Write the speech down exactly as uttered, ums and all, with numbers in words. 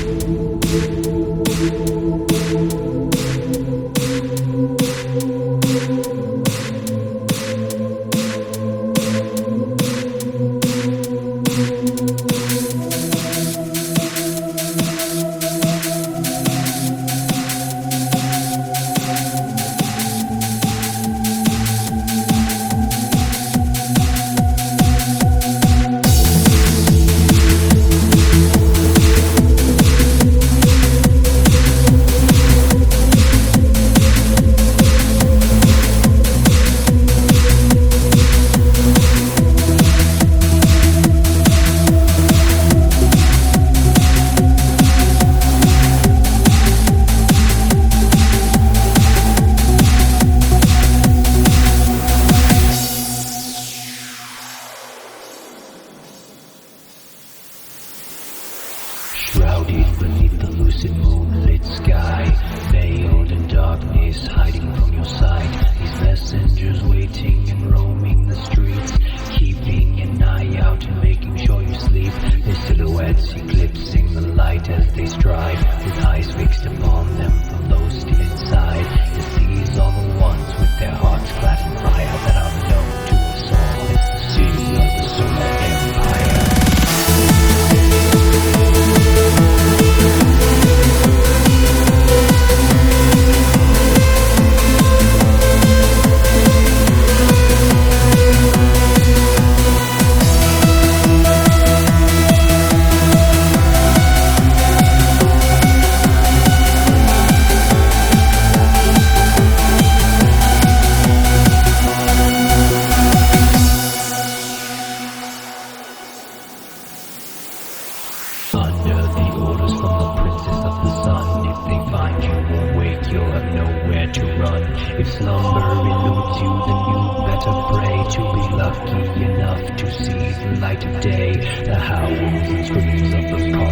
Shrouded beneath the lucid moonlit sky, veiled in darkness, hiding from your sight. These messengers waiting and roaming the streets, keeping an eye out and making sure you sleep. Their silhouettes eclipsing the light as they stride, with eyes fixed upon them from those still inside. Yes, these are the ones with their hearts clad in fire that are known to us all. It's the city of the solar empire. Under the orders from the princess of the sun, if they find you awake, you'll have nowhere to run. If slumber eludes you, then you better pray to be lucky enough to see the light of day. The howls and screams of the